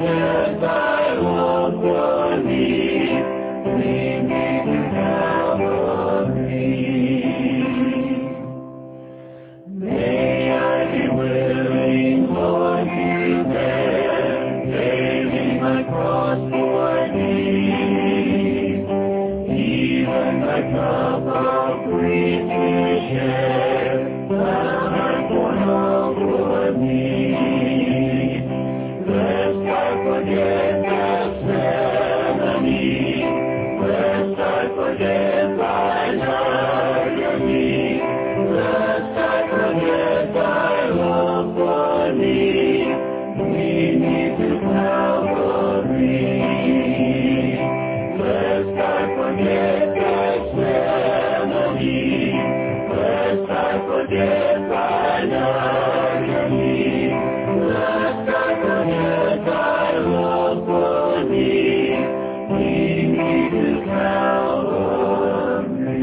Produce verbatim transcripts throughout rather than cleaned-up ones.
forget thy love for me. Lead me to Calvary. May I be willing, Lord, to bear, carrying my cross for thee. Even my cup of grief to share, thou art born all for me. Lest I forget Gethsemane, lest I forget thine agony, lest I forget thy love for me. Lead me to Calvary. Lest I forget Gethsemane, lest I forget thine agony, lest I forget thy love for me. Lead me to Calvary.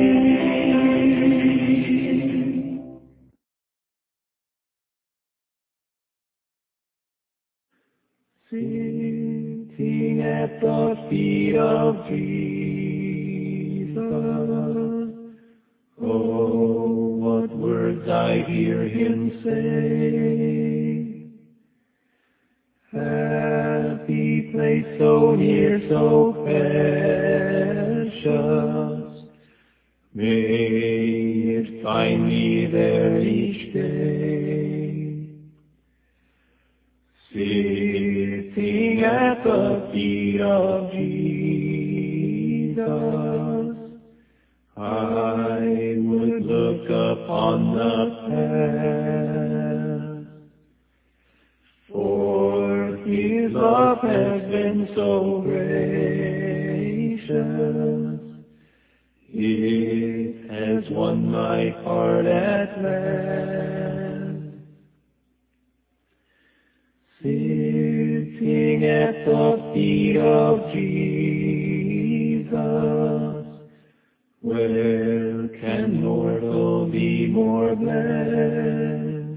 Sitting at the feet of Jesus, oh, what words I hear him say. Happy place, so near, so precious, may it find me there each day. Sitting at the feet of Jesus, I would look upon the past, for his love has been so gracious, it has won my heart at last. Sitting at the feet of Jesus, where can mortal be more blessed?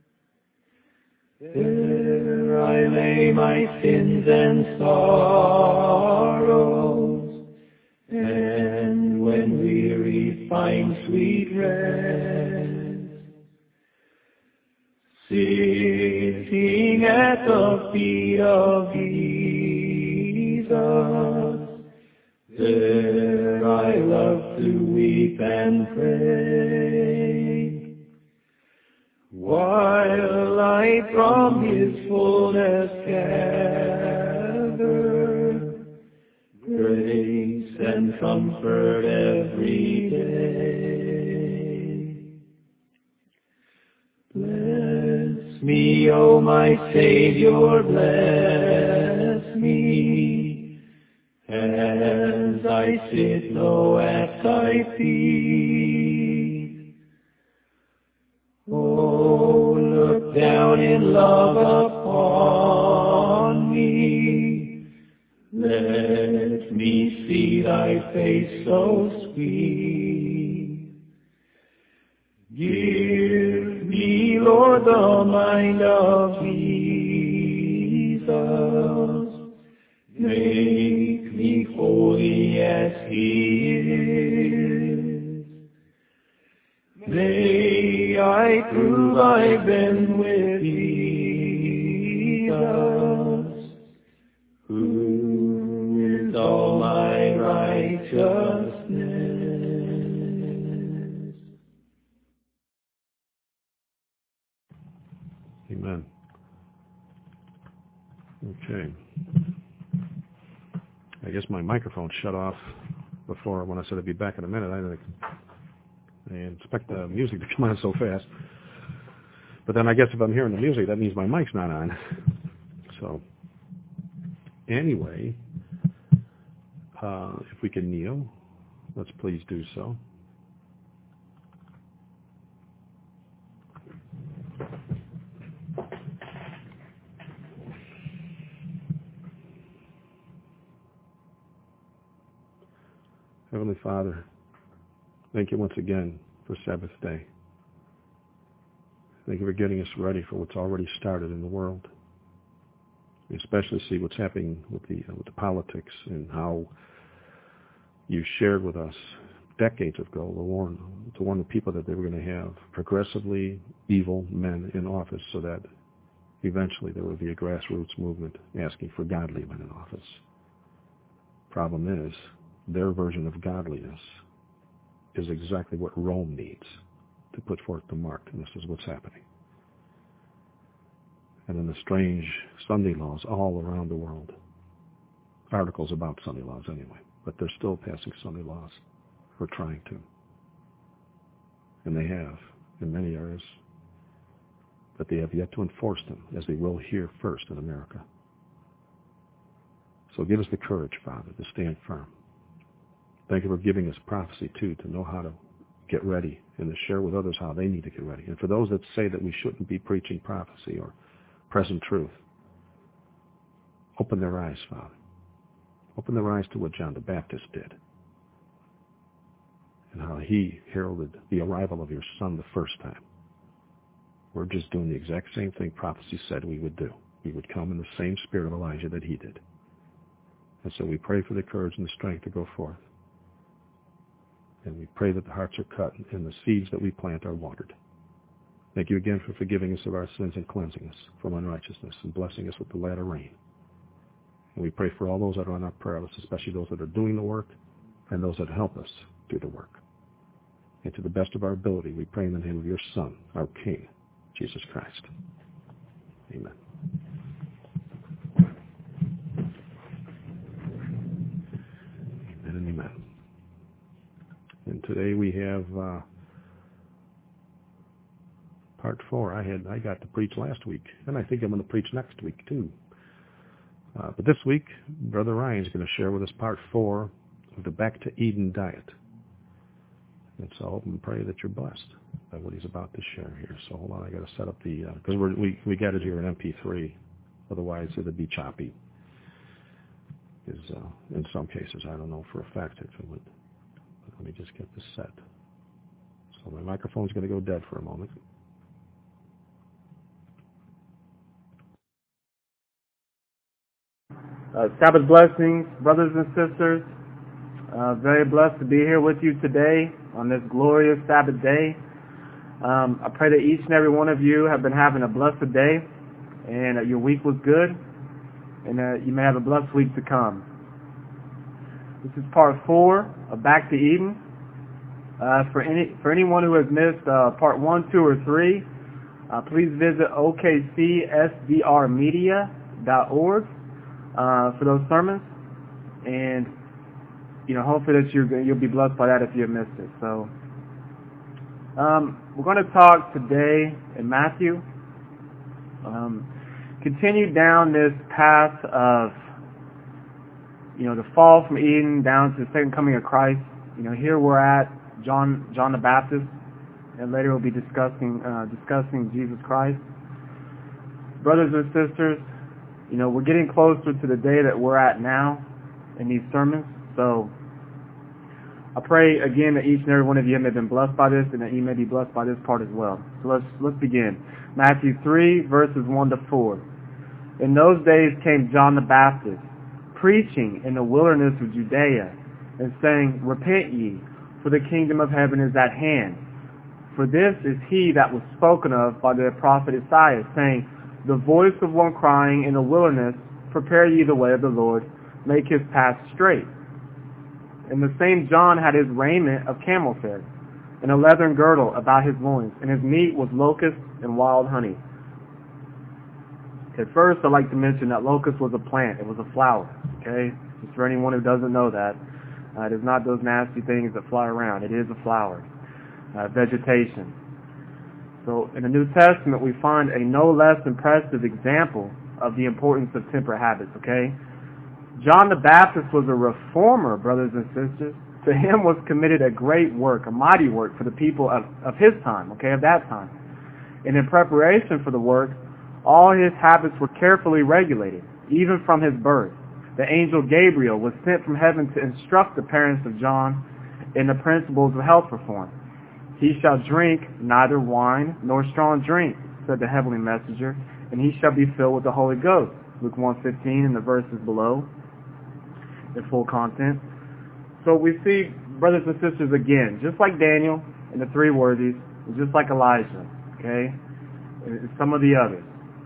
There I lay my sins and sorrows, and when weary find sweet rest. Sitting at the feet of Jesus, there I love to weep and pray, while I from his fullness gather grace and comfort every day. Bless me, O my Savior, bless me, as I sit low at thy feet. Oh, look down in love upon me, let me see thy face so sweet. Give me, Lord, the mind of Jesus, make me holy as he is. May I prove I've been with Jesus, who is all my righteousness. Amen. Okay. I guess my microphone shut off before when I said I'd be back in a minute. I didn't I expect the music to come on so fast. But then I guess if I'm hearing the music, that means my mic's not on. So, anyway, uh, if we can kneel, let's please do so. Heavenly Father, thank you once again for Sabbath day. Thank you for getting us ready for what's already started in the world. We especially see what's happening with the uh, with the politics and how you shared with us decades ago to warn to warn the people that they were going to have progressively evil men in office, so that eventually there would be a grassroots movement asking for godly men in office. Problem is, their version of godliness is exactly what Rome needs to put forth the mark, and this is what's happening. And then the strange Sunday laws all around the world, articles about Sunday laws anyway, but they're still passing Sunday laws, or trying to. And they have, in many areas, but they have yet to enforce them, as they will here first in America. So give us the courage, Father, to stand firm. Thank you for giving us prophecy, too, to know how to get ready and to share with others how they need to get ready. And for those that say that we shouldn't be preaching prophecy or present truth, open their eyes, Father. Open their eyes to what John the Baptist did and how he heralded the arrival of your Son the first time. We're just doing the exact same thing prophecy said we would do. We would come in the same spirit of Elijah that he did. And so we pray for the courage and the strength to go forth. And we pray that the hearts are cut and the seeds that we plant are watered. Thank you again for forgiving us of our sins and cleansing us from unrighteousness and blessing us with the latter rain. And we pray for all those that are on our prayer list, especially those that are doing the work and those that help us do the work. And to the best of our ability, we pray in the name of your Son, our King, Jesus Christ. Amen. Amen and amen. And today we have uh, part four. I had I got to preach last week, and I think I'm going to preach next week too. Uh, but this week, Brother Ryan's going to share with us part four of the Back to Eden diet. And so I hope and pray that you're blessed by what he's about to share here. So hold on, I got to set up the because uh, we're we we got it here in M P three. Otherwise, it'd be choppy. Is uh, in some cases, I don't know for a fact if it would. Let me just get this set. So my microphone's going to go dead for a moment. Uh, Sabbath blessings, brothers and sisters. Uh, very blessed to be here with you today on this glorious Sabbath day. Um, I pray that each and every one of you have been having a blessed day and uh, your week was good and uh, you may have a blessed week to come. This is part four of Back to Eden. Uh, for any for anyone who has missed uh, part one, two, or three, uh, please visit O K C S D R media dot org uh, for those sermons, and you know hopefully that you you'll be blessed by that if you have missed it. So um, we're going to talk today in Matthew. Um, continue down this path of you know the fall from Eden down to the second coming of Christ. You know here we're at John John the Baptist, and later we'll be discussing uh, discussing Jesus Christ. Brothers and sisters, you know we're getting closer to the day that we're at now in these sermons. So I pray again that each and every one of you have been blessed by this, and that you may be blessed by this part as well. So let's let's begin. Matthew three verses one to four. In those days came John the Baptist, preaching in the wilderness of Judea, and saying, "Repent ye, for the kingdom of heaven is at hand. For this is he that was spoken of by the prophet Isaiah, saying, The voice of one crying in the wilderness, Prepare ye the way of the Lord, make his path straight. And the same John had his raiment of camel thread, and a leathern girdle about his loins, and his meat was locust and wild honey." At first, I'd like to mention that locust was a plant. It was a flower, okay? Just for anyone who doesn't know that. Uh, it is not those nasty things that fly around. It is a flower, uh, vegetation. So in the New Testament, we find a no less impressive example of the importance of temperate habits, okay? John the Baptist was a reformer, brothers and sisters. To him was committed a great work, a mighty work for the people of, of his time, okay, of that time. And in preparation for the work, all his habits were carefully regulated, even from his birth. The angel Gabriel was sent from heaven to instruct the parents of John in the principles of health reform. "He shall drink neither wine nor strong drink," said the heavenly messenger, "and he shall be filled with the Holy Ghost." Luke one fifteen and the verses below, the full content. So we see, brothers and sisters, again, just like Daniel and the three worthies, and just like Elijah, okay, and some of the others.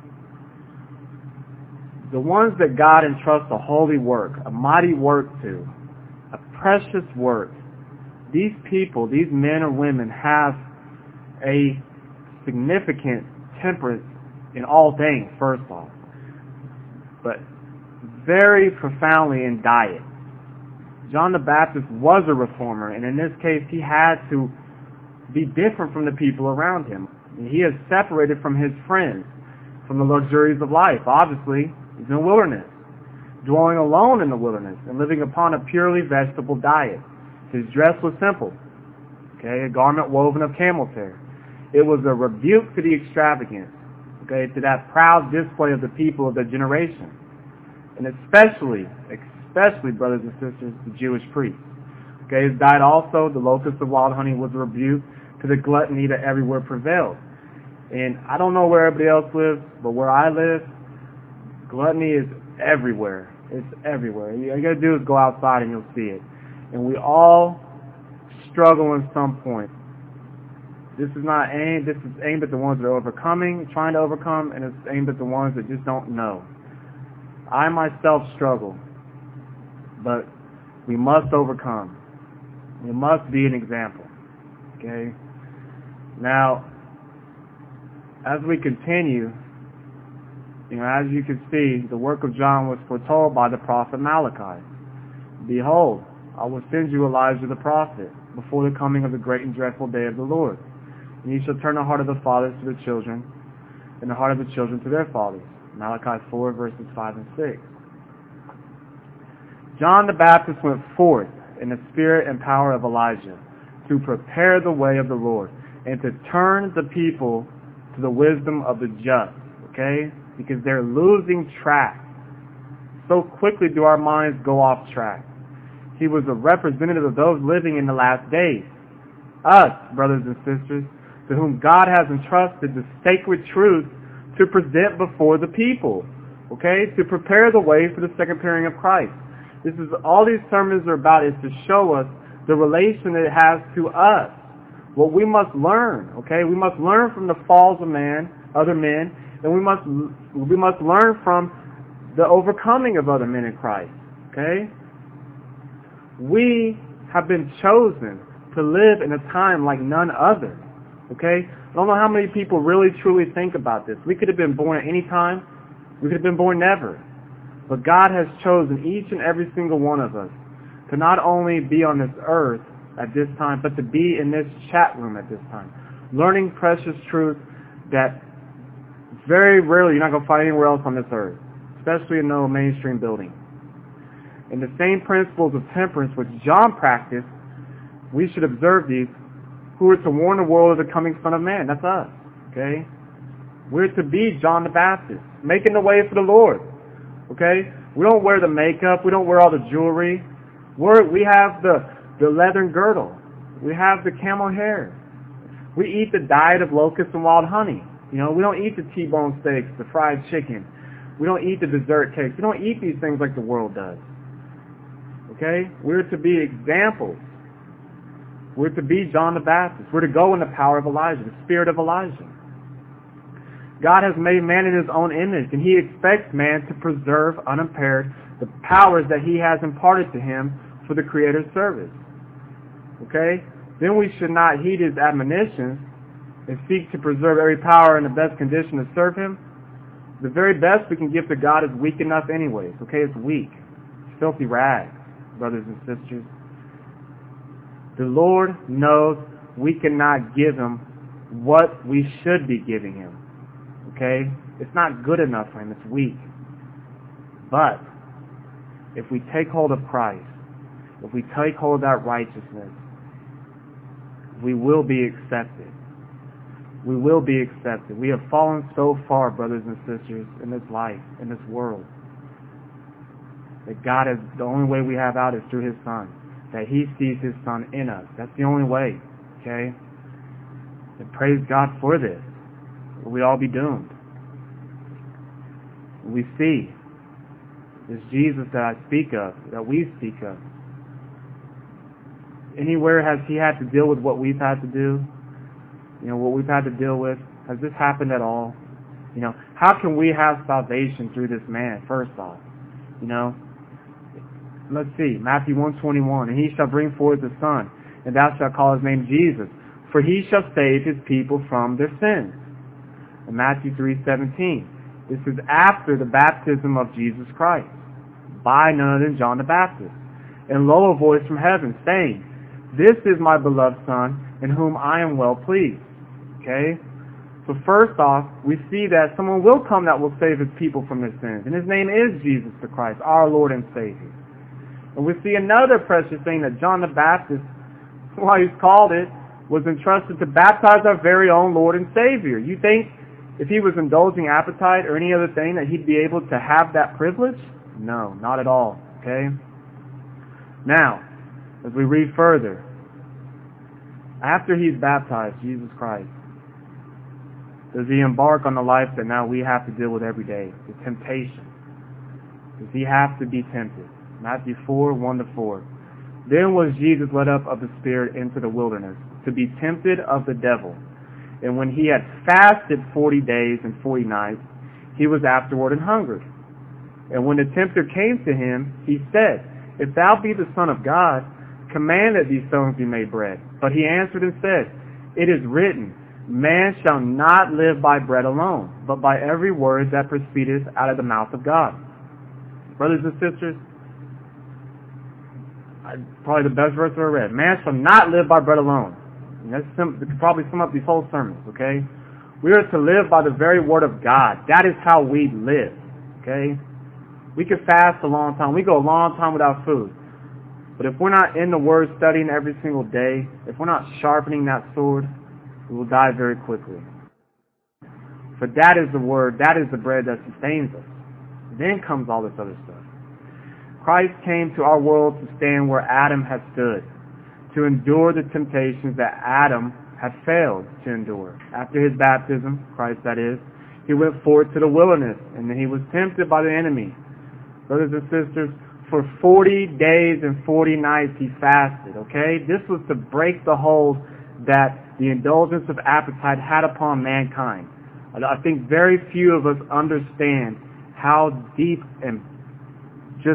The ones that God entrusts a holy work, a mighty work to, a precious work, these people, these men or women have a significant temperance in all things, first of all, but very profoundly in diet. John the Baptist was a reformer, and in this case he had to be different from the people around him. He is separated from his friends, from the luxuries of life. Obviously, he's in the wilderness, dwelling alone in the wilderness, and living upon a purely vegetable diet. His dress was simple, okay, a garment woven of camel's hair. It was a rebuke to the extravagance, okay, to that proud display of the people of the generation, and especially, especially, brothers and sisters, the Jewish priests. Okay, his diet also, the locust of wild honey, was a rebuke to the gluttony that everywhere prevailed. And I don't know where everybody else lives, but where I live, gluttony is everywhere. It's everywhere. All you got to do is go outside and you'll see it. And we all struggle in some point. This is not aimed, this is aimed at the ones that are overcoming, trying to overcome, and it's aimed at the ones that just don't know. I myself struggle, but we must overcome. We must be an example. Okay? Now, as we continue, you know, as you can see, the work of John was foretold by the prophet Malachi. Behold, I will send you Elijah the prophet before the coming of the great and dreadful day of the Lord. And he shall turn the heart of the fathers to the children, and the heart of the children to their fathers. Malachi four, verses five and six. John the Baptist went forth in the spirit and power of Elijah to prepare the way of the Lord and to turn the people to the wisdom of the just. Okay? Because they're losing track. So quickly do our minds go off track. He was a representative of those living in the last days. Us, brothers and sisters, to whom God has entrusted the sacred truth to present before the people. Okay? To prepare the way for the second appearing of Christ. This is all these sermons are about, is to show us the relation that it has to us. What we must learn. Okay? We must learn from the falls of man, other men, and we must we must learn from the overcoming of other men in Christ. Okay? We have been chosen to live in a time like none other. Okay? I don't know how many people really truly think about this. We could have been born at any time. We could have been born never. But God has chosen each and every single one of us to not only be on this earth at this time, but to be in this chat room at this time, learning precious truth that very rarely you're not going to find anywhere else on this earth, especially in no mainstream building. And the same principles of temperance which John practiced, we should observe these, who are to warn the world of the coming Son of Man. That's us. Okay? We're to be John the Baptist, making the way for the Lord. Okay? We don't wear the makeup. We don't wear all the jewelry. We're, we have the, the leathern girdle. We have the camel hair. We eat the diet of locusts and wild honey. You know, we don't eat the T-bone steaks, the fried chicken. We don't eat the dessert cakes. We don't eat these things like the world does. Okay? We're to be examples. We're to be John the Baptist. We're to go in the power of Elijah, the spirit of Elijah. God has made man in his own image, and he expects man to preserve unimpaired the powers that he has imparted to him for the Creator's service. Okay? Then we should not heed his admonitions and seek to preserve every power in the best condition to serve him. The very best we can give to God is weak enough anyways. Okay? It's weak. It's filthy rags, brothers and sisters. The Lord knows we cannot give him what we should be giving him. Okay? It's not good enough for him. It's weak. But if we take hold of Christ, if we take hold of that righteousness, we will be accepted. We will be accepted. We have fallen so far, brothers and sisters, in this life, in this world, that God is, the only way we have out is through his Son. That he sees his Son in us. That's the only way. Okay? And praise God for this. Or we'd all be doomed. We see This Jesus that I speak of, that we speak of. Anywhere has he had to deal with what we've had to do? You know, what we've had to deal with? Has this happened at all? You know, how can we have salvation through this man, first off? You know, let's see, Matthew one twenty-one, and he shall bring forth a son, and thou shalt call his name Jesus, for he shall save his people from their sins. And Matthew three seventeen, this is after the baptism of Jesus Christ, by none other than John the Baptist. And lo, a voice from heaven, saying, this is my beloved Son, in whom I am well pleased. Okay? So first off, we see that someone will come that will save his people from their sins. And his name is Jesus the Christ, our Lord and Savior. And we see another precious thing that John the Baptist, why he's called it, was entrusted to baptize our very own Lord and Savior. You think if he was indulging appetite or any other thing that he'd be able to have that privilege? No, not at all. Okay? Now, as we read further, after he's baptized, Jesus Christ, does he embark on the life that now we have to deal with every day, the temptation? Does he have to be tempted? Matthew four, one to four. Then was Jesus led up of the Spirit into the wilderness, to be tempted of the devil. And when he had fasted forty days and forty nights, he was afterward and hungered. And when the tempter came to him, he said, if thou be the Son of God, command that these stones be made bread. But he answered and said, it is written, man shall not live by bread alone, but by every word that proceedeth out of the mouth of God. Brothers and sisters, probably the best verse I ever read. Man shall not live by bread alone. And that's sim- that could probably sum up these whole sermons, okay? We are to live by the very word of God. That is how we live, okay? We could fast a long time. We go a long time without food. But if we're not in the Word studying every single day, if we're not sharpening that sword, we will die very quickly. For that is the Word, that is the bread that sustains us. Then comes all this other stuff. Christ came to our world to stand where Adam had stood, to endure the temptations that Adam had failed to endure. After his baptism, Christ that is, he went forth to the wilderness, and then he was tempted by the enemy. Brothers and sisters, for forty days and forty nights he fasted, okay? This was to break the hold that the indulgence of appetite had upon mankind. I think very few of us understand how deep and just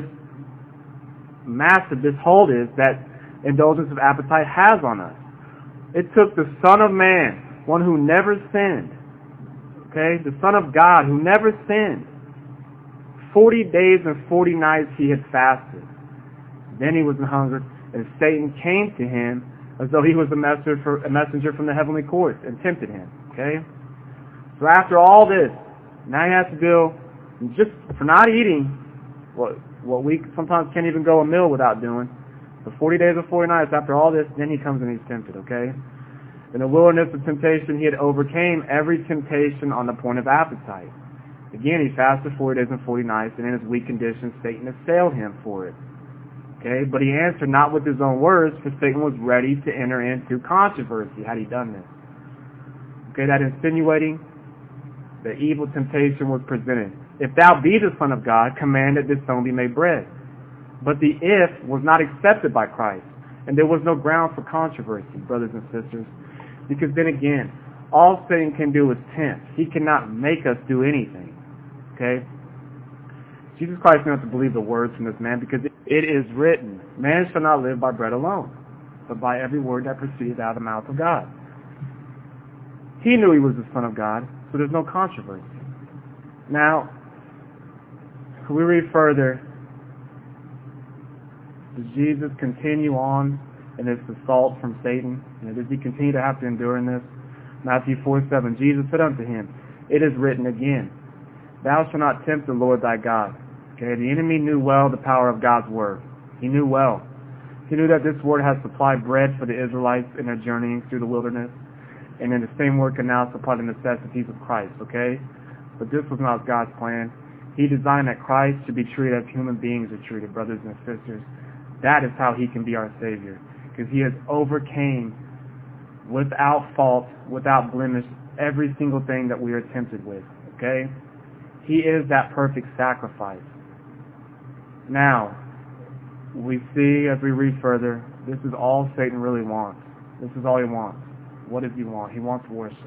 massive this hold is that indulgence of appetite has on us. It took the Son of Man, one who never sinned, okay, the Son of God who never sinned, forty days and forty nights he had fasted. Then he was hungered, and Satan came to him as though he was a messenger, for, a messenger from the heavenly courts and tempted him. Okay? So after all this, now he has to deal just for not eating what, what we sometimes can't even go a meal without doing. For forty days and forty nights, after all this, then he comes and he's tempted. Okay? In the wilderness of temptation, he had overcame every temptation on the point of appetite. Again, he fasted forty days and forty nights, and in his weak condition, Satan assailed him for it. Okay, but he answered not with his own words, for Satan was ready to enter into controversy had he done this. Okay, that insinuating, the evil temptation was presented. If thou be the Son of God, command that this stone be made bread. But the if was not accepted by Christ, and there was no ground for controversy, brothers and sisters, because then again, all Satan can do is tempt. He cannot make us do anything. Okay? Jesus Christ knew not to believe the words from this man, because it is written, man shall not live by bread alone, but by every word that proceeds out of the mouth of God. He knew he was the Son of God, so there's no controversy. Now, we read further. Does Jesus continue on in this assault from Satan? You know, does he continue to have to endure in this? Matthew four seven, Jesus said unto him, it is written again, thou shalt not tempt the Lord thy God. Okay, the enemy knew well the power of God's word. He knew well. He knew that this word has supplied bread for the Israelites in their journeying through the wilderness, and then the same word can now supply the necessities of Christ, okay? But this was not God's plan. He designed that Christ should be treated as human beings are treated, brothers and sisters. That is how he can be our Savior, because he has overcame without fault, without blemish, every single thing that we are tempted with, okay? He is that perfect sacrifice. Now, we see as we read further, this is all Satan really wants. This is all he wants. What does he want? He wants worship.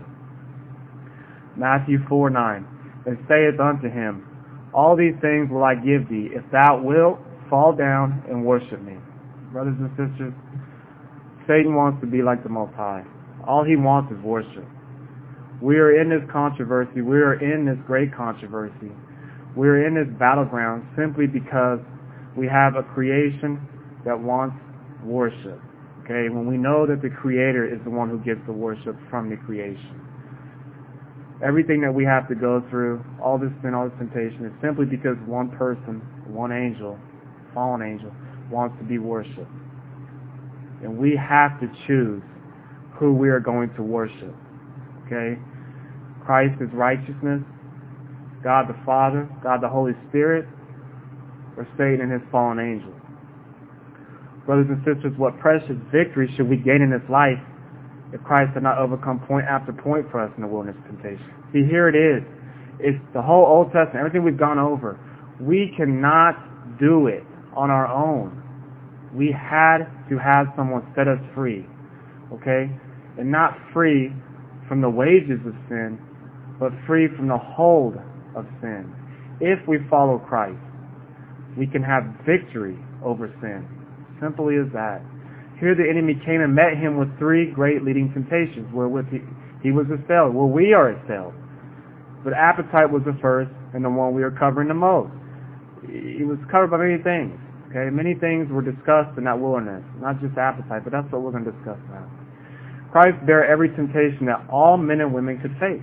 Matthew four nine. And saith unto him, all these things will I give thee, if thou wilt fall down and worship me. Brothers and sisters, Satan wants to be like the Most High. All he wants is worship. We are in this controversy. We are in this great controversy. We are in this battleground simply because we have a creation that wants worship. Okay, when we know that the Creator is the one who gets the worship from the creation. Everything that we have to go through, all this sin, all this temptation, is simply because one person, one angel, fallen angel, wants to be worshipped. And we have to choose who we are going to worship. Okay? Christ is righteousness, God the Father, God the Holy Spirit, or Satan and his fallen angels. Brothers and sisters, what precious victory should we gain in this life if Christ had not overcome point after point for us in the wilderness temptation? See, here it is. It's the whole Old Testament, everything we've gone over. We cannot do it on our own. We had to have someone set us free. Okay? And not free from the wages of sin, but free from the hold of sin. If we follow Christ, we can have victory over sin. Simple as that. Here the enemy came and met him with three great leading temptations, wherewith he, he was assailed. Well, we are assailed. But appetite was the first, and the one we are covering the most. He was covered by many things. Okay, many things were discussed in that wilderness. Not just appetite, but that's what we're going to discuss now. Christ bare every temptation that all men and women could face.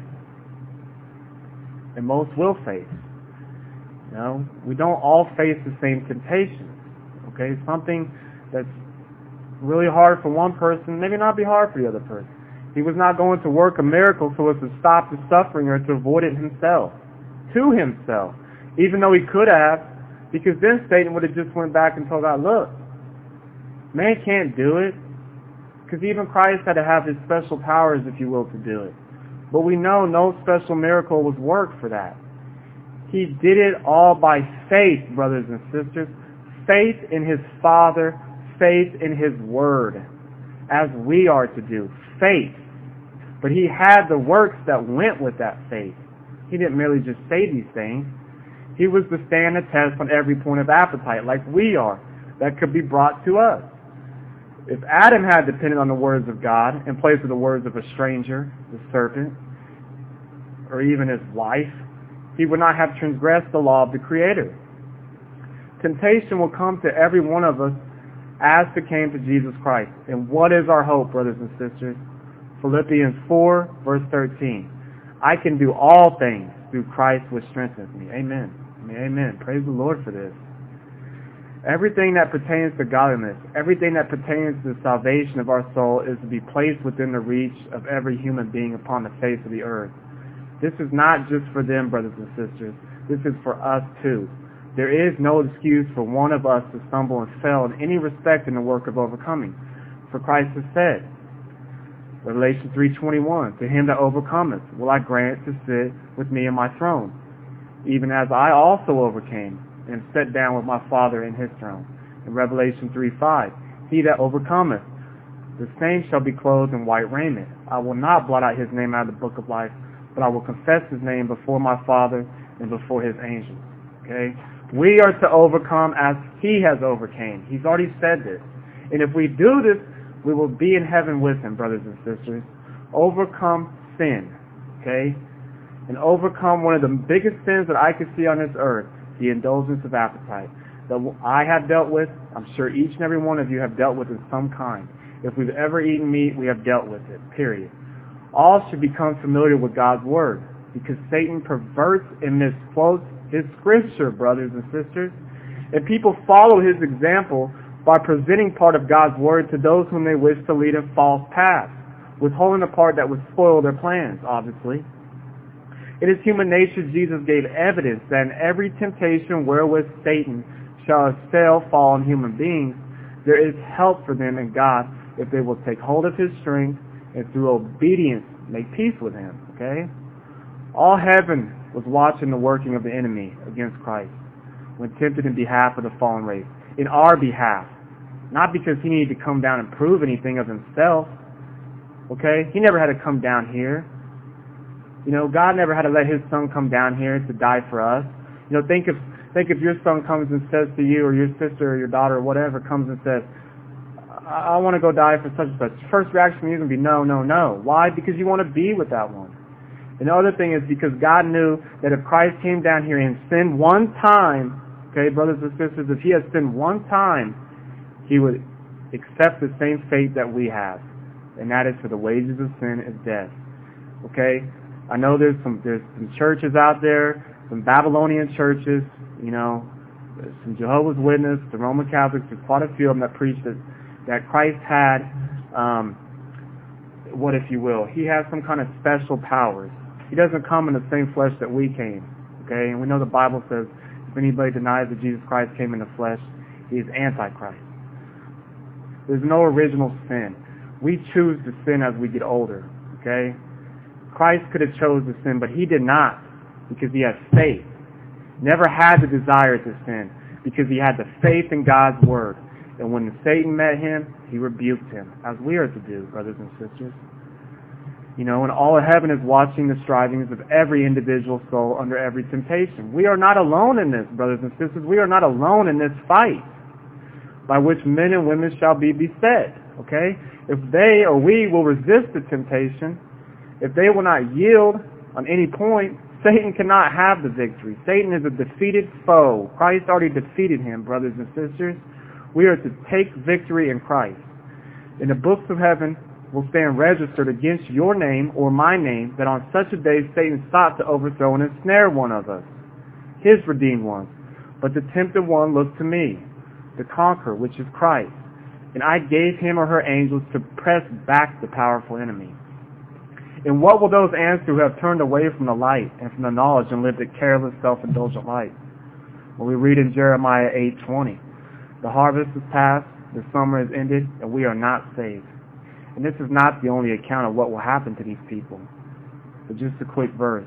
And most will face. You know, we don't all face the same temptations. Okay, something that's really hard for one person, maybe not be hard for the other person. He was not going to work a miracle so as to stop the suffering or to avoid it himself, to himself, even though he could have, because then Satan would have just went back and told God, look, man can't do it, because even Christ had to have his special powers, if you will, to do it. But we know no special miracle was worked for that. He did it all by faith, brothers and sisters, faith in his Father, faith in his Word, as we are to do. Faith. But he had the works that went with that faith. He didn't merely just say these things. He was to stand the test on every point of appetite, like we are, that could be brought to us. If Adam had depended on the words of God in place of the words of a stranger, the serpent, or even his wife, he would not have transgressed the law of the Creator. Temptation will come to every one of us as it came to Jesus Christ. And what is our hope, brothers and sisters? Philippians four, verse thirteen. I can do all things through Christ which strengthens me. Amen. I mean, amen. Praise the Lord for this. Everything that pertains to godliness, everything that pertains to the salvation of our soul is to be placed within the reach of every human being upon the face of the earth. This is not just for them, brothers and sisters. This is for us too. There is no excuse for one of us to stumble and fail in any respect in the work of overcoming. For Christ has said, Revelation three twenty-one, to him that overcometh will I grant to sit with me in my throne, even as I also overcame and sat down with my Father in his throne. In Revelation three five, he that overcometh, the same shall be clothed in white raiment. I will not blot out his name out of the book of life, but I will confess his name before my Father and before his angels. Okay? We are to overcome as he has overcame. He's already said this. And if we do this, we will be in heaven with him, brothers and sisters. Overcome sin. Okay? And overcome one of the biggest sins that I could see on this earth, the indulgence of appetite. That I have dealt with, I'm sure each and every one of you have dealt with in some kind. If we've ever eaten meat, we have dealt with it, period. All should become familiar with God's Word, because Satan perverts and misquotes his Scripture, brothers and sisters. And people follow his example by presenting part of God's Word to those whom they wish to lead a false path, withholding the part that would spoil their plans, obviously. In his human nature, Jesus gave evidence that in every temptation wherewith Satan shall assail fallen human beings, there is help for them in God if they will take hold of his strength and through obedience make peace with him. Okay? All heaven was watching the working of the enemy against Christ. when tempted in behalf of the fallen race. In our behalf. Not because he needed to come down and prove anything of himself. Okay? He never had to come down here. You know, God never had to let his son come down here to die for us. You know, think if think if your son comes and says to you, or your sister or your daughter or whatever comes and says, I, I want to go die for such and such. First reaction from you is going to be no, no, no. Why? Because you want to be with that one. And the other thing is because God knew that if Christ came down here and sinned one time, okay, brothers and sisters, if he has sinned one time, he would accept the same fate that we have. And that is for the wages of sin is death. Okay? I know there's some there's some churches out there, some Babylonian churches, you know, some Jehovah's Witnesses, the Roman Catholics, there's quite a few of them that preach that, that Christ had, um, what if you will, he has some kind of special powers. He doesn't come in the same flesh that we came, okay? And we know the Bible says if anybody denies that Jesus Christ came in the flesh, he is Antichrist. There's no original sin. We choose to sin as we get older, okay? Christ could have chose to sin, but he did not because he had faith. Never had the desire to sin because he had the faith in God's word. And when Satan met him, he rebuked him, as we are to do, brothers and sisters. You know, and all of heaven is watching the strivings of every individual soul under every temptation. We are not alone in this, brothers and sisters. We are not alone in this fight by which men and women shall be beset. Okay? If they or we will resist the temptation, if they will not yield on any point, Satan cannot have the victory. Satan is a defeated foe. Christ already defeated him, brothers and sisters. We are to take victory in Christ. In the books of heaven will stand registered against your name or my name that on such a day Satan sought to overthrow and ensnare one of us, his redeemed ones. But the tempted one looked to me, the conqueror, which is Christ. And I gave him or her angels to press back the powerful enemy. And what will those answer who have turned away from the light and from the knowledge and lived a careless, self-indulgent life? Well, we read in Jeremiah eight twenty, the harvest is past, the summer is ended, and we are not saved. And this is not the only account of what will happen to these people. But just a quick verse.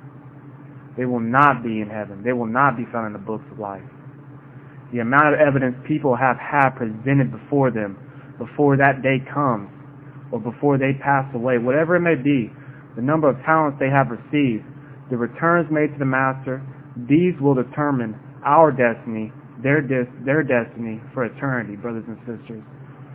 They will not be in heaven. They will not be found in the books of life. The amount of evidence people have had presented before them before that day comes or before they pass away, whatever it may be, the number of talents they have received, the returns made to the master, these will determine our destiny, their, des- their destiny for eternity, brothers and sisters.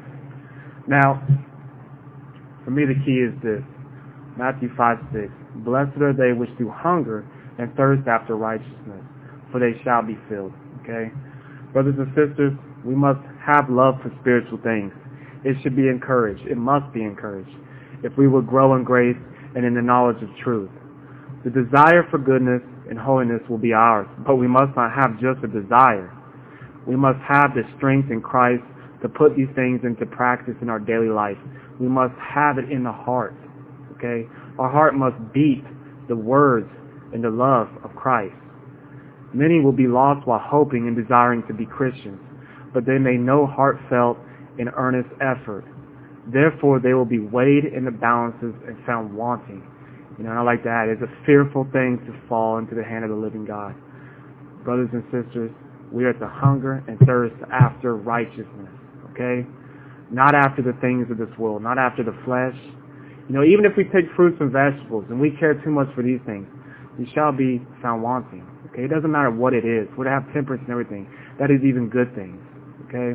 Now, for me, the key is this. Matthew five six. Blessed are they which do hunger and thirst after righteousness, for they shall be filled. Okay? Brothers and sisters, we must have love for spiritual things. It should be encouraged. It must be encouraged. If we will grow in grace and in the knowledge of truth. The desire for goodness and holiness will be ours, but we must not have just a desire. We must have the strength in Christ to put these things into practice in our daily life. We must have it in the heart. Okay? Our heart must beat the words and the love of Christ. Many will be lost while hoping and desiring to be Christians, but they may know heartfelt and earnest effort. Therefore, they will be weighed in the balances and found wanting. You know, and I like to add, it's a fearful thing to fall into the hand of the living God. Brothers and sisters, we are to hunger and thirst after righteousness. Okay? Not after the things of this world, not after the flesh. You know, even if we take fruits and vegetables and we care too much for these things, we shall be found wanting. Okay? It doesn't matter what it is. We're to have temperance and everything. That is even good things. Okay?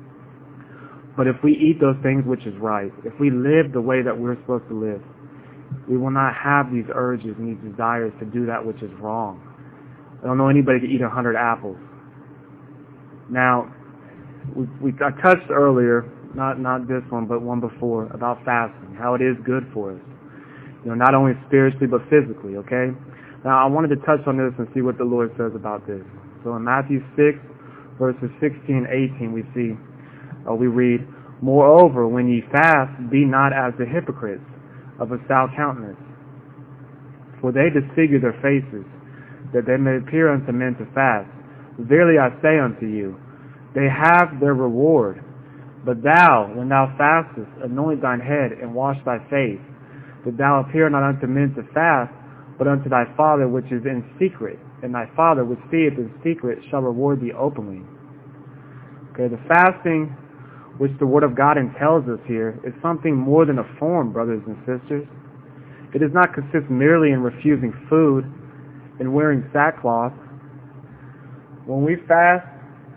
But if we eat those things which is right, if we live the way that we're supposed to live, we will not have these urges and these desires to do that which is wrong. I don't know anybody to eat a hundred apples. Now, we, we I touched earlier, not not this one, but one before, about fasting, how it is good for us. You know, not only spiritually, but physically, okay? Now, I wanted to touch on this and see what the Lord says about this. So in Matthew six, verses sixteen and eighteen, we see, uh, we read, Moreover, when ye fast, be not as the hypocrites of a stout countenance. For they disfigure their faces, that they may appear unto men to fast. Verily I say unto you, they have their reward. But thou, when thou fastest, anoint thine head and wash thy face, that thou appear not unto men to fast, but unto thy Father which is in secret, and thy Father which seeth in secret shall reward thee openly. Okay, the fasting which the Word of God entails us here is something more than a form, brothers and sisters. It does not consist merely in refusing food and wearing sackcloth. When we fast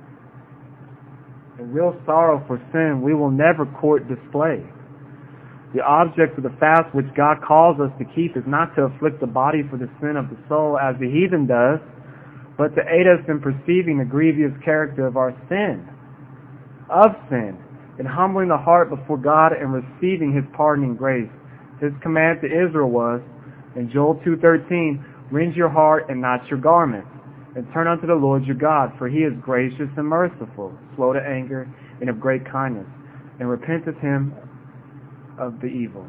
in real sorrow for sin, we will never court display. The object of the fast which God calls us to keep is not to afflict the body for the sin of the soul as the heathen does, but to aid us in perceiving the grievous character of our sin, of sin, and humbling the heart before God and receiving His pardoning grace. His command to Israel was, in Joel two thirteen, rend your heart and not your garments, and turn unto the Lord your God, for He is gracious and merciful, slow to anger, and of great kindness, and repenteth Him of the evil.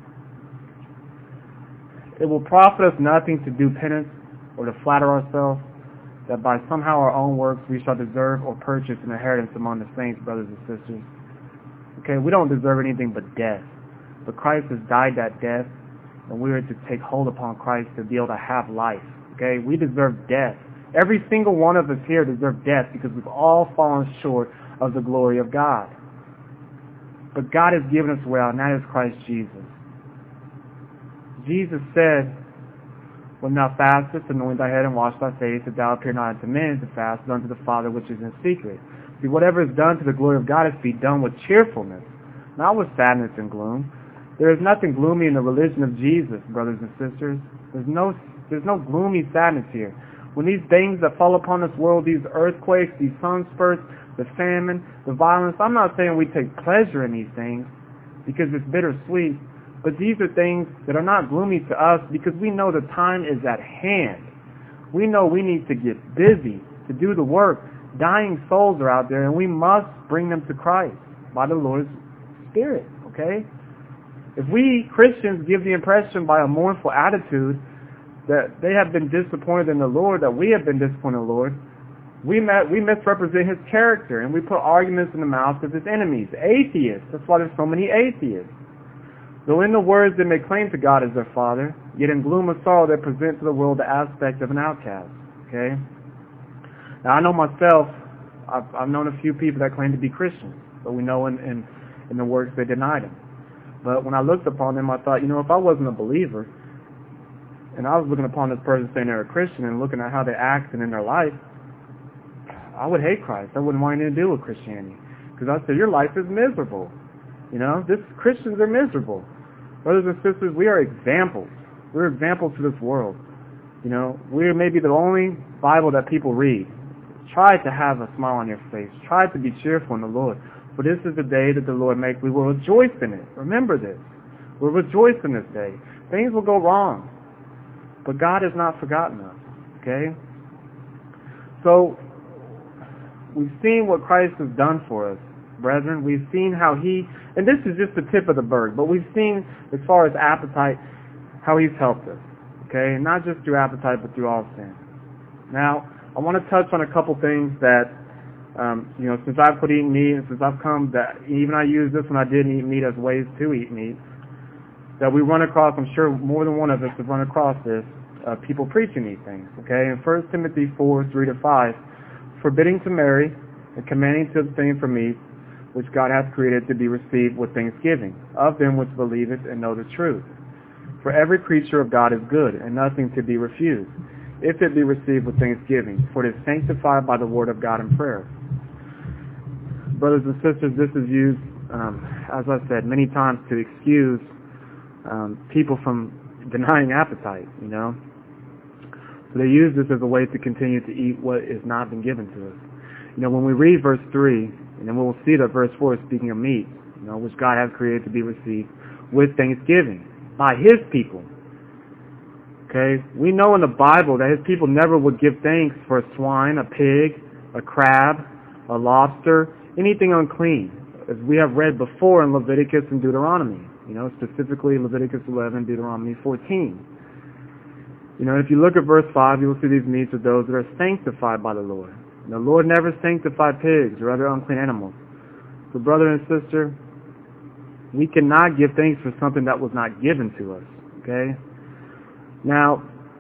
It will profit us nothing to do penance or to flatter ourselves that by somehow our own works we shall deserve or purchase an inheritance among the saints, brothers and sisters. Okay, we don't deserve anything but death. But Christ has died that death, and we are to take hold upon Christ to be able to have life. Okay, we deserve death. Every single one of us here deserve death because we've all fallen short of the glory of God. But God has given us a way out, and that is Christ Jesus. Jesus said, when thou fastest, anoint thy head and wash thy face, that thou appear not unto men to fast, but unto the Father which is in secret. See, whatever is done to the glory of God is to be done with cheerfulness, not with sadness and gloom. There is nothing gloomy in the religion of Jesus, brothers and sisters. There's no, there's no gloomy sadness here. When these things that fall upon this world, these earthquakes, these sunspurts, the famine, the violence, I'm not saying we take pleasure in these things because it's bittersweet, but these are things that are not gloomy to us because we know the time is at hand. We know we need to get busy to do the work. Dying souls are out there, and we must bring them to Christ by the Lord's Spirit, okay? If we Christians give the impression by a mournful attitude that they have been disappointed in the Lord, that we have been disappointed in the Lord, we met, we misrepresent His character, and we put arguments in the mouths of His enemies, atheists. That's why there's so many atheists. Though in the words they may claim to God as their Father, yet in gloom and sorrow they present to the world the aspect of an outcast, okay? Now, I know myself, I've, I've known a few people that claim to be Christians, but we know in, in, in the works they denied Him. But when I looked upon them, I thought, you know, if I wasn't a believer, and I was looking upon this person saying they're a Christian and looking at how they act and in their life, I would hate Christ. I wouldn't want anything to do with Christianity. Because I said, your life is miserable. You know, this Christians are miserable. Brothers and sisters, we are examples. We're examples to this world. You know, we're maybe the only Bible that people read. Try to have a smile on your face. Try to be cheerful in the Lord. For this is the day that the Lord makes. We will rejoice in it. Remember this. We'll rejoice in this day. Things will go wrong. But God has not forgotten us. Okay? So, we've seen what Christ has done for us, brethren. We've seen how He, and this is just the tip of the bird, but we've seen, as far as appetite, how He's helped us. Okay? And not just through appetite, but through all sin. Now, I want to touch on a couple things that Um, you know, since I've quit eating meat, and since I've come, that even I use this when I didn't eat meat as ways to eat meat, that we run across, I'm sure more than one of us have run across this, uh, people preaching these things, okay? In First Timothy four, three to five, forbidding to marry and commanding to abstain from meat, which God hath created to be received with thanksgiving, of them which believeth and know the truth. For every creature of God is good, and nothing to be refused, if it be received with thanksgiving, for it is sanctified by the word of God and prayer. Brothers and sisters, this is used, um, as I said, many times to excuse um, people from denying appetite, you know. So they use this as a way to continue to eat what is not been given to us. You know, when we read verse three, and then we'll see that verse four is speaking of meat, you know, which God has created to be received with thanksgiving by His people. Okay? We know in the Bible that His people never would give thanks for a swine, a pig, a crab, a lobster, anything unclean, as we have read before in Leviticus and Deuteronomy, you know, specifically Leviticus eleven, Deuteronomy fourteen. You know, if you look at verse five, you will see these meats are those that are sanctified by the Lord. And the Lord never sanctified pigs or other unclean animals. So brother and sister, we cannot give thanks for something that was not given to us, okay? Now,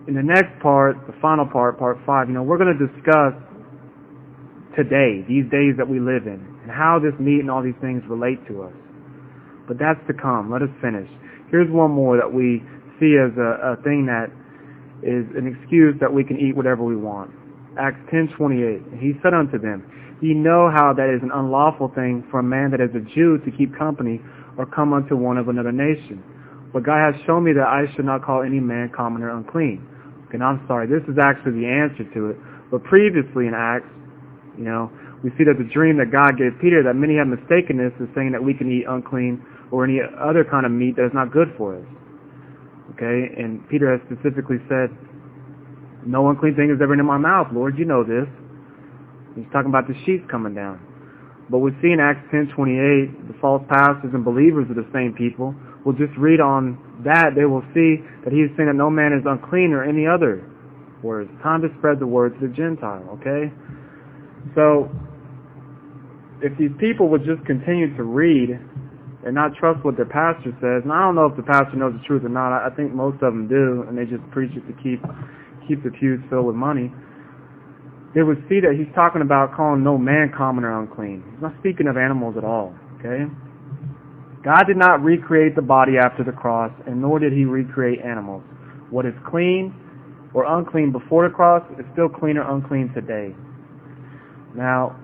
in the next part, the final part, part five, you know, we're going to discuss today, these days that we live in, and how this meat and all these things relate to us. But that's to come. Let us finish. Here's one more that we see as a, a thing that is an excuse that we can eat whatever we want. Acts ten twenty-eight. He said unto them, Ye know how that is an unlawful thing for a man that is a Jew to keep company or come unto one of another nation. But God has shown me that I should not call any man common or unclean. Okay, now I'm sorry. This is actually the answer to it. But previously in Acts, you know, we see that the dream that God gave Peter, that many have mistaken this as saying that we can eat unclean or any other kind of meat that is not good for us. Okay, and Peter has specifically said, no unclean thing is ever in my mouth, Lord, you know this. He's talking about the sheep coming down. But we see in Acts ten twenty-eight, the false pastors and believers are the same people. We'll just read on that. They will see that he's saying that no man is unclean or any other words. Time to spread the word to the Gentile, okay? So, if these people would just continue to read and not trust what their pastor says, and I don't know if the pastor knows the truth or not, I think most of them do, and they just preach it to keep keep the pews filled with money, they would see that he's talking about calling no man common or unclean. He's not speaking of animals at all, okay? God did not recreate the body after the cross, and nor did he recreate animals. What is clean or unclean before the cross is still clean or unclean today. Now,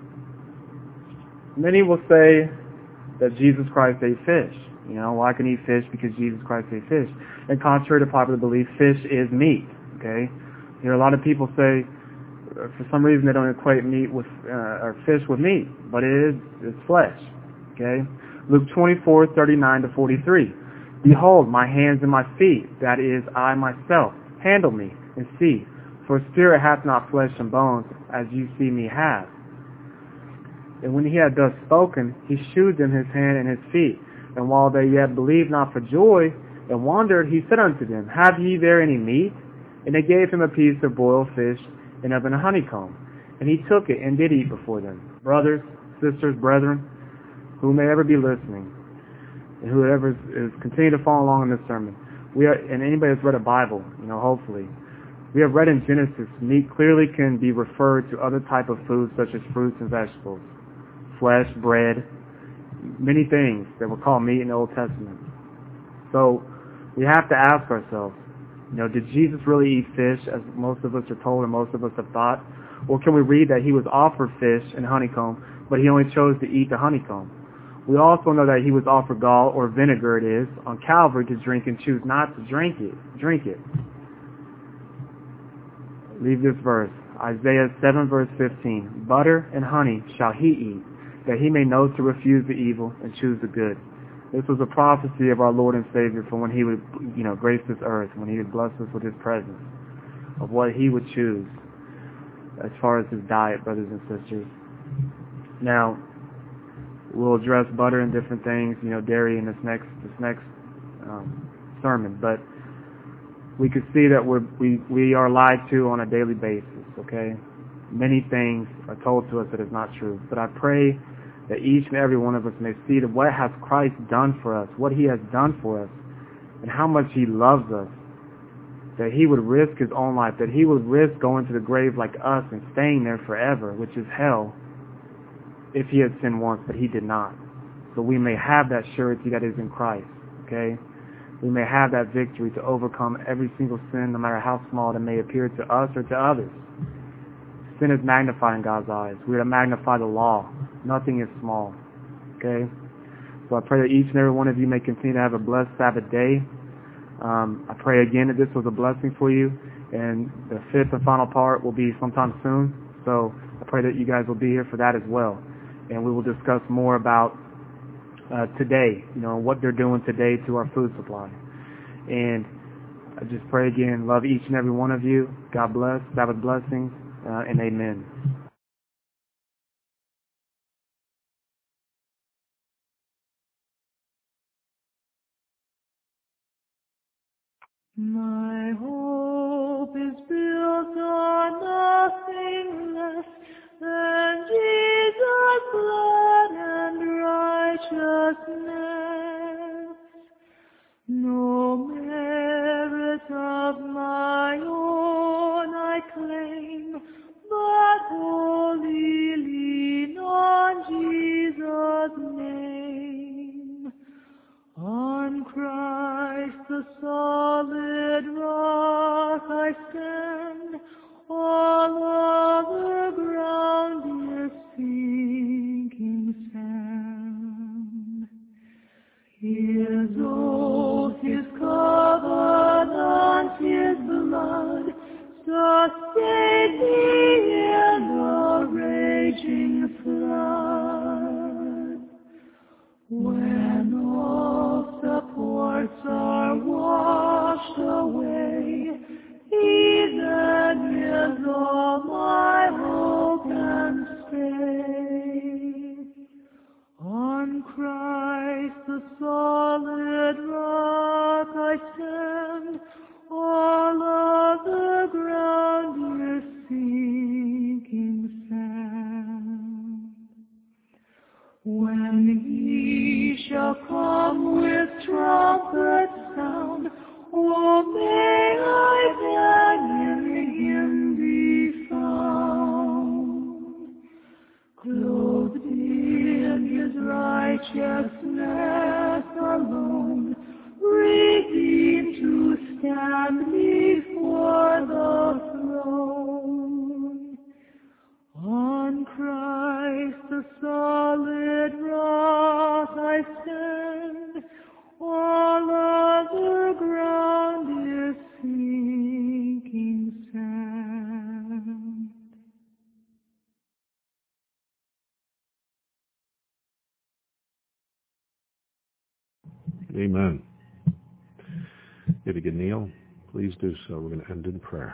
many will say that Jesus Christ ate fish. You know, well, I can eat fish because Jesus Christ ate fish. And contrary to popular belief, fish is meat, okay? You hear a lot of people say, for some reason they don't equate meat with, uh, or fish with meat, but it is, it's flesh, okay? Luke twenty-four, thirty-nine to forty-three. Behold, my hands and my feet, that is, I myself. Handle me, and see. For spirit hath not flesh and bones, as you see me have. And when he had thus spoken, he shewed them his hand and his feet. And while they yet believed not for joy, and wondered, he said unto them, Have ye there any meat? And they gave him a piece of boiled fish, and of an honeycomb. And he took it, and did eat before them. Brothers, sisters, brethren, who may ever be listening, and whoever is, is continue to follow along in this sermon, we are, and anybody that's read a Bible, you know, hopefully, we have read in Genesis, meat clearly can be referred to other type of foods such as fruits and vegetables, flesh, bread, many things that were called meat in the Old Testament. So we have to ask ourselves, you know, did Jesus really eat fish, as most of us are told and most of us have thought? Or can we read that he was offered fish and honeycomb, but he only chose to eat the honeycomb? We also know that he was offered gall, or vinegar it is, on Calvary to drink and choose not to drink it. Drink it. Leave this verse. Isaiah seven verse fifteen. Butter and honey shall he eat, that he may know to refuse the evil and choose the good. This was a prophecy of our Lord and Savior for when he would, you know, grace this earth, when he would bless us with his presence, of what he would choose as far as his diet, brothers and sisters. Now, we'll address butter and different things, you know, dairy in this next this next um, sermon, but we could see that we're, we we are lied to on a daily basis. Okay, many things are told to us that is not true. But I pray that each and every one of us may see that what has Christ done for us, what he has done for us, and how much he loves us. That he would risk his own life, that he would risk going to the grave like us and staying there forever, which is hell, if he had sinned once, but he did not. So we may have that surety that is in Christ, okay? We may have that victory to overcome every single sin, no matter how small it may appear to us or to others. Sin is magnified in God's eyes. We are to magnify the law. Nothing is small, okay? So I pray that each and every one of you may continue to have a blessed Sabbath day. Um, I pray again that this was a blessing for you, and the fifth and final part will be sometime soon. So I pray that you guys will be here for that as well. And we will discuss more about uh, today, you know, what they're doing today to our food supply. And I just pray again, love each and every one of you. God bless, Sabbath blessings, uh, and amen. My hope is built on nothing less than Jesus' blood and righteousness. No merit of my righteousness alone, redeemed to stand before the throne. On Christ the solid rock I stand, all other ground is sinking sand. Amen. If you can kneel, please do so. We're going to end in prayer.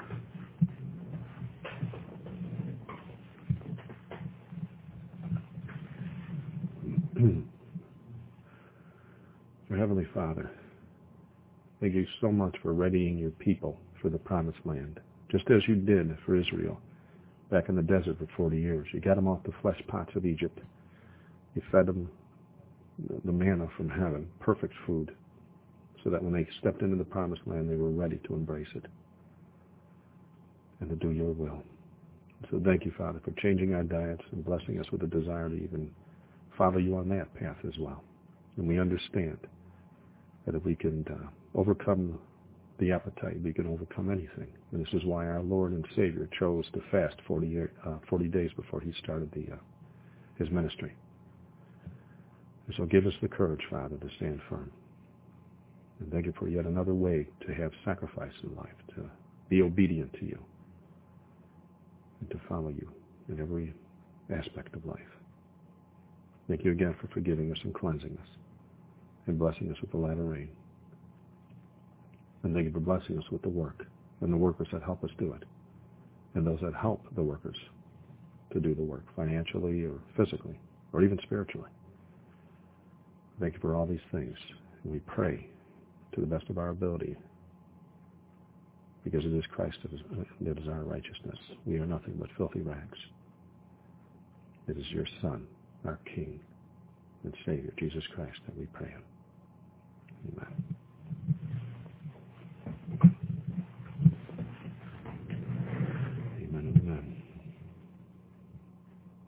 Our Heavenly Father, thank you so much for readying your people for the promised land, just as you did for Israel back in the desert for forty years. You got them off the flesh pots of Egypt. You fed them the manna from heaven, perfect food, so that when they stepped into the promised land, they were ready to embrace it and to do your will. So thank you, Father, for changing our diets and blessing us with a desire to even follow you on that path as well. And we understand that if we can uh, overcome the appetite, we can overcome anything. And this is why our Lord and Savior chose to fast forty, year, uh, forty days before he started the, uh, his ministry. And so give us the courage, Father, to stand firm. And thank you for yet another way to have sacrifice in life, to be obedient to you, and to follow you in every aspect of life. Thank you again for forgiving us and cleansing us, and blessing us with the latter rain. And thank you for blessing us with the work, and the workers that help us do it, and those that help the workers to do the work, financially or physically, or even spiritually. Thank you for all these things, and we pray to the best of our ability, because it is Christ that is, that is our righteousness. We are nothing but filthy rags. It is your Son, our King and Savior, Jesus Christ, that we pray in. Amen.